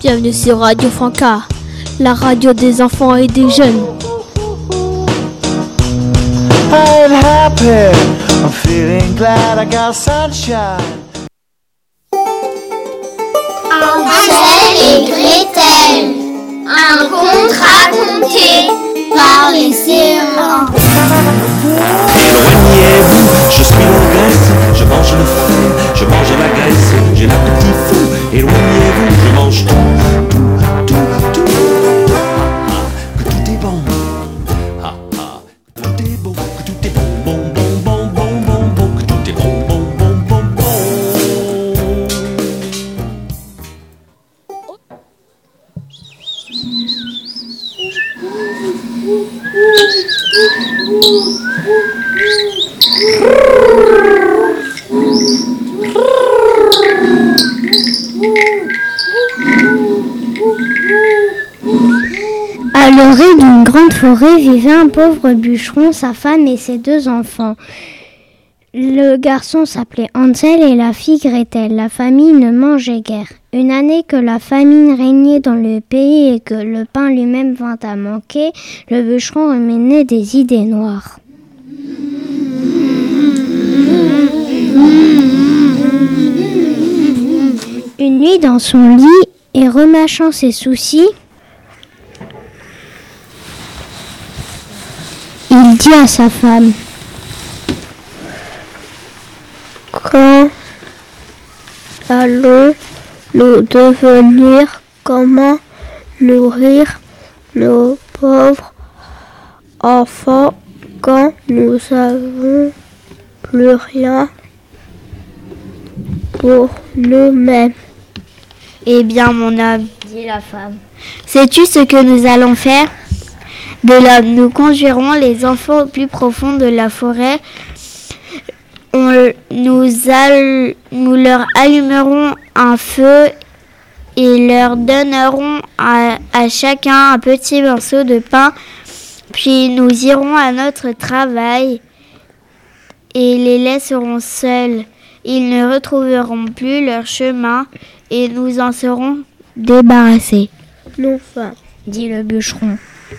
Bienvenue sur Radio Franca, la radio des enfants et des jeunes. I'm happy, I'm feeling glad I got sunshine. Hansel et Gretel, un conte raconté par les Céréales. Éloignez-vous, je suis l'ogresse, je mange le feu, je mange la graisse, j'ai l'appétit fou. Éloignez-vous, je mange tout. Que tout est bon, que tout est beau, que tout est bon, que tout est bon. À l'orée d'une grande forêt vivait un pauvre bûcheron, sa femme et ses 2 enfants. Le garçon s'appelait Hansel et la fille Gretel. La famille ne mangeait guère. Une année que la famine régnait dans le pays et que le pain lui-même vint à manquer, le bûcheron ruminait des idées noires. Une nuit dans son lit et remâchant ses soucis, il dit à sa femme: quand allons-nous devenir? Comment nourrir nos pauvres enfants quand nous n'avons plus rien pour nous-mêmes? Eh bien, mon homme, dit la femme, sais-tu ce que nous allons faire? De là, nous conduirons les enfants au plus profond de la forêt. Nous leur allumerons un feu et leur donnerons à chacun un petit morceau de pain. Puis nous irons à notre travail et les laisserons seuls. Ils ne retrouveront plus leur chemin et nous en serons débarrassés. Non, femme, dit le bûcheron.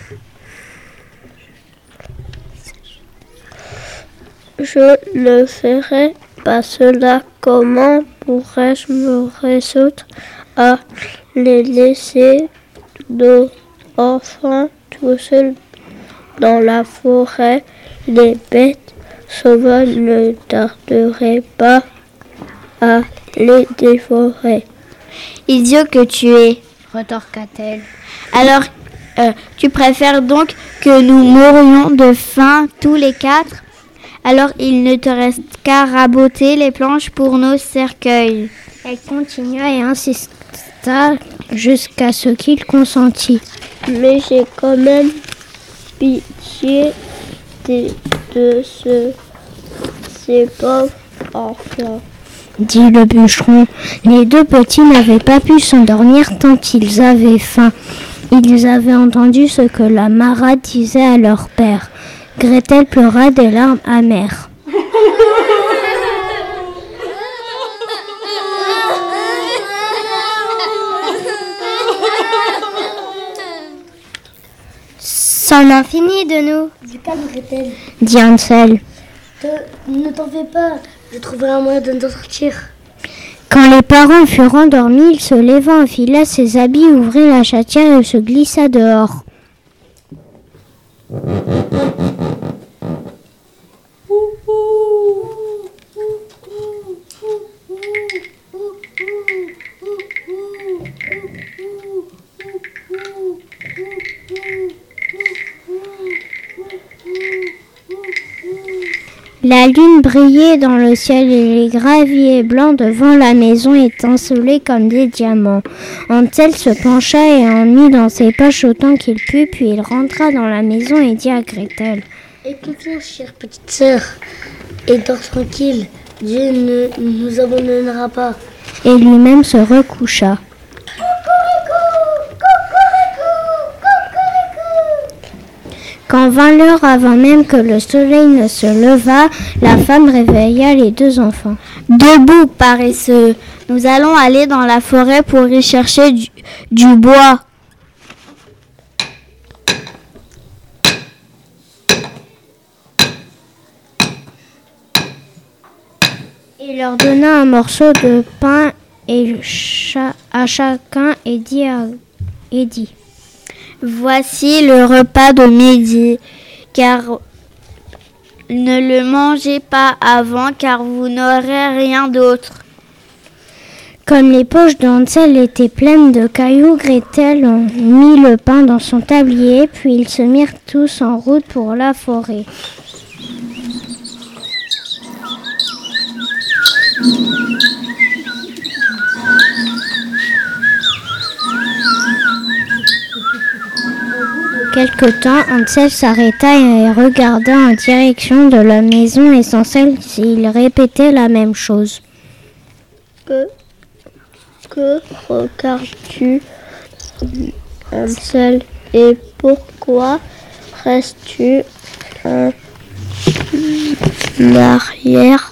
Je ne ferai pas cela. Comment pourrais-je me résoudre à les laisser, nos enfants, tout seuls dans la forêt? Les bêtes sauvages ne tarderaient pas à les dévorer. Idiot que tu es, retorqua-t-elle. Alors, tu préfères donc que nous mourions de faim tous les 4? Alors il ne te reste qu'à raboter les planches pour nos cercueils. Elle continua et insista jusqu'à ce qu'il consentit. Mais j'ai quand même pitié de ces pauvres enfants, dit le bûcheron. Les 2 petits n'avaient pas pu s'endormir tant ils avaient faim. Ils avaient entendu ce que la marade disait à leur père. Gretel pleura des larmes amères. C'en a fini de nous, Du calme, Gretel. dit Hansel. Ne t'en fais pas, je trouverai un moyen de nous en sortir. Quand les parents furent endormis, il se leva, enfila ses habits, ouvrit la chatière et se glissa dehors. La lune brillait dans le ciel et les graviers blancs devant la maison étincelaient comme des diamants. Hansel se pencha et en mit dans ses poches autant qu'il put, puis il rentra dans la maison et dit à Gretel: Écoute-moi, chère petite sœur, et dors tranquille, Dieu ne nous abandonnera pas. Et lui-même se recoucha. Quand 20 l'heure avant même que le soleil ne se levât, la femme réveilla les 2 enfants. « Debout, paresseux, nous allons aller dans la forêt pour y chercher du bois. » Il leur donna un morceau de pain à chacun et dit « Voici le repas de midi, car ne le mangez pas avant, car vous n'aurez rien d'autre. » Comme les poches d'Hansel étaient pleines de cailloux, Gretel mit le pain dans son tablier, puis ils se mirent tous en route pour la forêt. Quelque temps, Hansel s'arrêta et regarda en direction de la maison essentielle. Il répétait la même chose. Que regardes-tu, Hansel, et pourquoi restes-tu en arrière?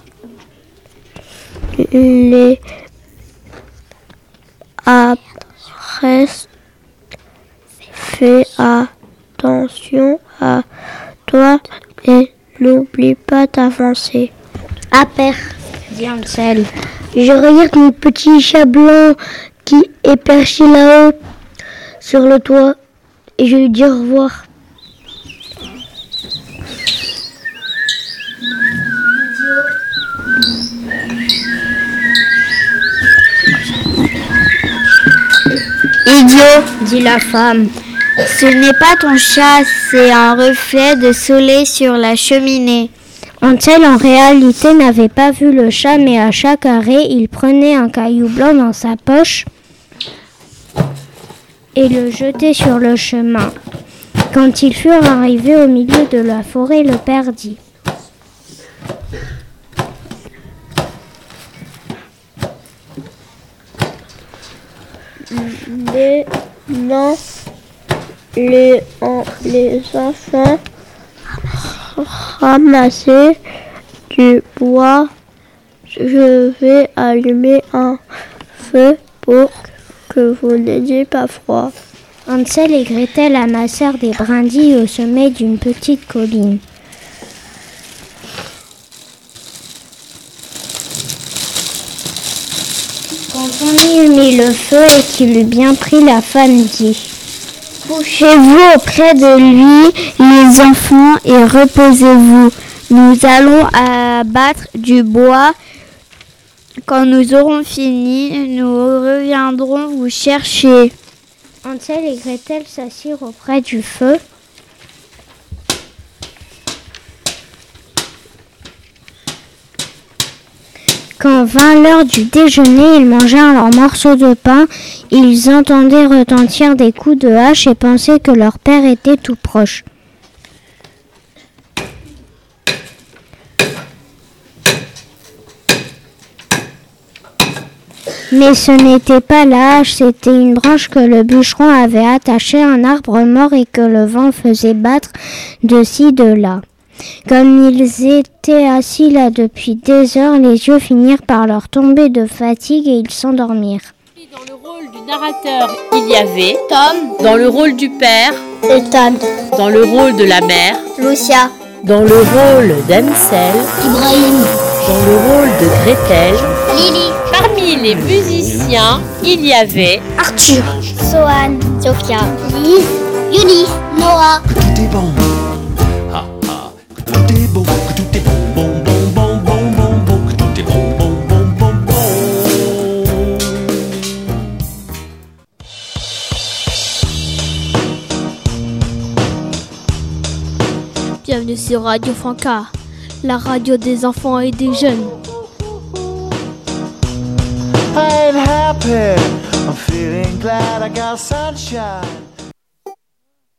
Fais attention à toi et n'oublie pas d'avancer. À père, dit Hansel. Je regarde mon petit chat blanc qui est perché là-haut sur le toit et je lui dis au revoir. Idiot, dit la femme. Ce n'est pas ton chat, c'est un reflet de soleil sur la cheminée. Hansel, en réalité, n'avait pas vu le chat, mais à chaque arrêt, il prenait un caillou blanc dans sa poche et le jetait sur le chemin. Quand ils furent arrivés au milieu de la forêt, le père dit : Maintenant, les enfants, ramassez du bois. Je vais allumer un feu pour que vous n'ayez pas froid. Hansel et Gretel amassèrent des brindilles au sommet d'une petite colline. Quand on eut mis le feu et qu'il eut bien pris, la femme dit : Couchez-vous auprès de lui, les enfants, et reposez-vous. Nous allons abattre du bois. Quand nous aurons fini, nous reviendrons vous chercher. Hansel et Gretel s'assirent auprès du feu. Quand vint l'heure du déjeuner, ils mangèrent leurs morceaux de pain. Ils entendaient retentir des coups de hache et pensaient que leur père était tout proche. Mais ce n'était pas la hache, c'était une branche que le bûcheron avait attachée à un arbre mort et que le vent faisait battre de ci, de là. Comme ils étaient assis là depuis des heures, les yeux finirent par leur tomber de fatigue et ils s'endormirent. Dans le rôle du narrateur, il y avait Tom. Dans le rôle du père, Ethan. dans le rôle de la mère, Lucia. dans le rôle d'Hansel, Ibrahim. dans le rôle de Gretel. Lily. Parmi les musiciens, il y avait Arthur. Sohan. Sophia. Lise, Yunis, Noah. Que tout est bon. Ha ha. Que tout est bon. Que tout est bon. Bon bon bon bon bon bon. Que tout est bon bon bon bon bon. Bienvenue sur Radio Franca, la radio des enfants et des jeunes. I'm happy, I'm feeling glad I got sunshine.